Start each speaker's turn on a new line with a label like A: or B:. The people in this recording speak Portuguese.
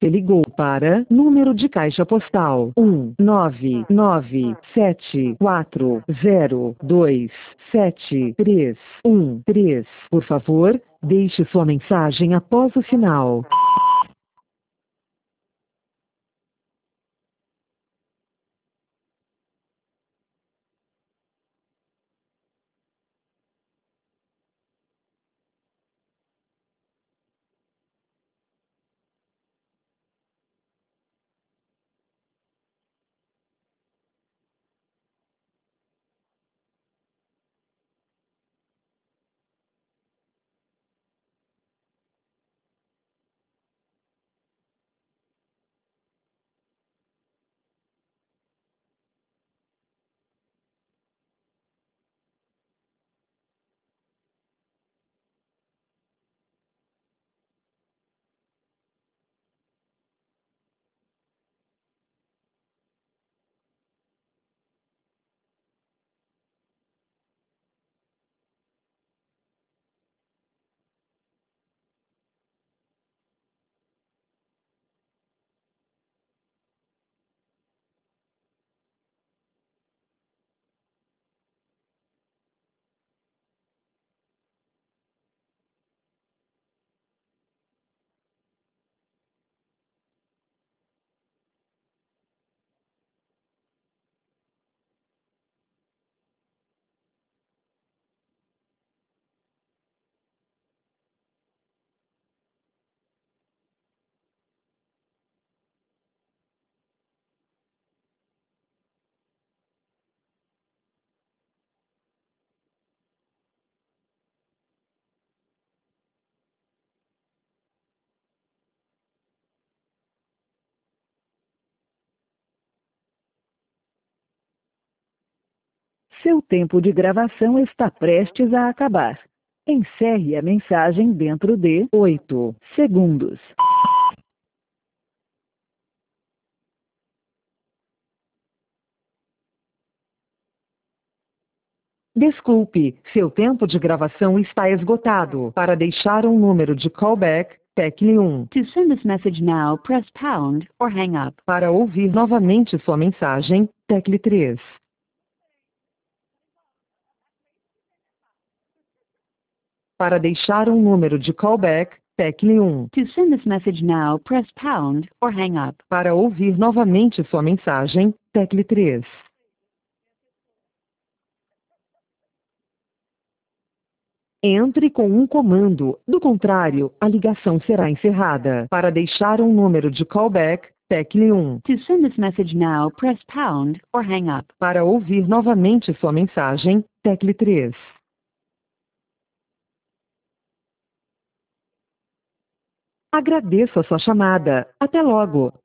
A: Você ligou para número de caixa postal 19974027313. Por favor, deixe sua mensagem após o sinal. Seu tempo de gravação está prestes a acabar. Encerre a mensagem dentro de 8 segundos. Desculpe, seu tempo de gravação está esgotado. Para deixar um número de callback, tecle 1. To send this message now, press pound or hang up. Para ouvir novamente sua mensagem, tecle 3. Para deixar um número de callback, tecle 1. To send this message now, press pound or hang up. Para ouvir novamente sua mensagem, tecle 3. Entre com um comando, do contrário, a ligação será encerrada. Para deixar um número de callback, tecle 1. To send this message now, press pound or hang up. Para ouvir novamente sua mensagem, tecle 3. Agradeço a sua chamada. Até logo.